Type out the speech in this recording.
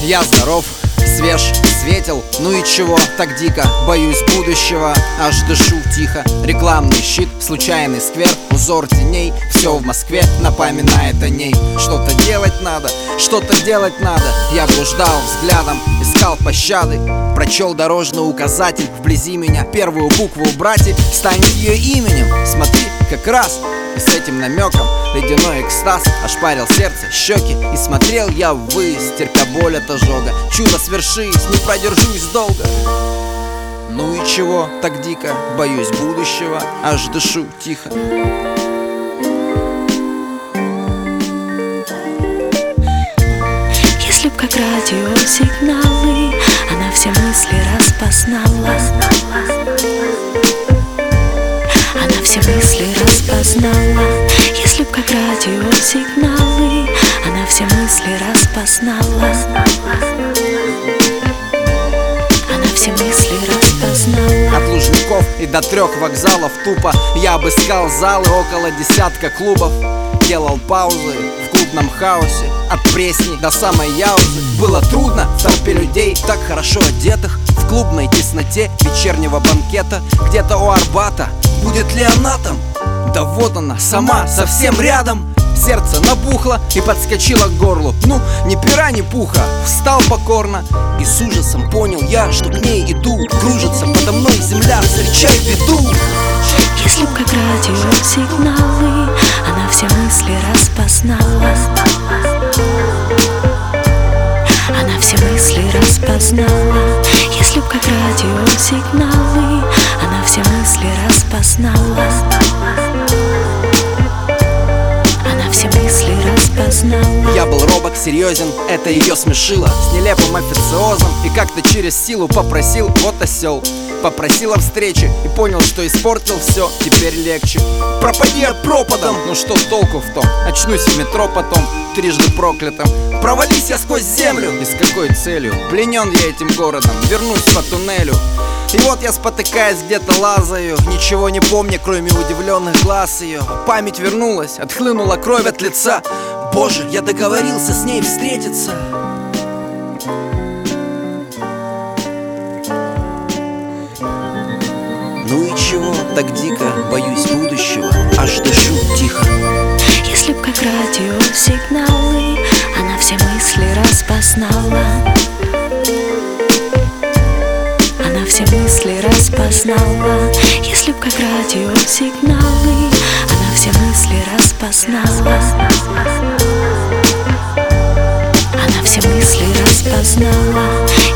Я здоров, свеж, светел, ну и чего так дико? Боюсь будущего, аж дышу тихо. Рекламный щит, случайный сквер, узор теней. Все в Москве напоминает о ней. Что-то делать надо, что-то делать надо. Я блуждал взглядом, искал пощады. Прочел дорожный указатель, вблизи меня первую букву убрать, станет ее именем. Смотри, как раз и с этим намеком ледяной экстаз ошпарил сердце, щеки. И смотрел я ввысь, терпя боль от ожога. Чудо свершись, не продержусь долго. Ну и чего так дико? Боюсь будущего, аж дышу тихо. Если б как радиосигналы она все мысли распознала, она все мысли распознала. Если б как радиосигналы она все мысли распознала, она все мысли распознала. От Лужников и до 3 вокзалов тупо я обыскал залы, около десятка клубов. Делал паузы в клубном хаосе, от Пресни до самой Яузы. Было трудно в толпе людей, так хорошо одетых, в клубной тесноте вечернего банкета. Где-то у Арбата, будет ли она там? Да вот она, сама, совсем рядом. Сердце набухло и подскочило к горлу. Ну, ни пера, ни пуха, встал покорно. И с ужасом понял я, что к ней иду. Кружится подо мной земля, встречай беду. Если б как радиосигналы она все мысли распознала, она все мысли распознала. Если б как радиосигналы она все мысли распознала, она все мысли распознала. Я был робок, серьезен, это ее смешило. С нелепым официозом и как-то через силу попросил, вот осел. Попросил о встрече и понял, что испортил все, теперь легче. Пропади я пропадом, ну что толку в том? Очнусь в метро потом, трижды проклятым. Провались я сквозь землю, и с какой целью? Пленен я этим городом, вернусь по туннелю. И вот я, спотыкаясь, где-то лазаю, ничего не помня, кроме удивленных глаз ее. Память вернулась, отхлынула кровь от лица. Боже, я договорился с ней встретиться. Ну и чего так дико? Боюсь будущего, аж дышу тихо. Если б как радиосигналы она все мысли распознала, она все мысли распознала. Если б как радиосигналы она все мысли распознала, она все мысли распознала.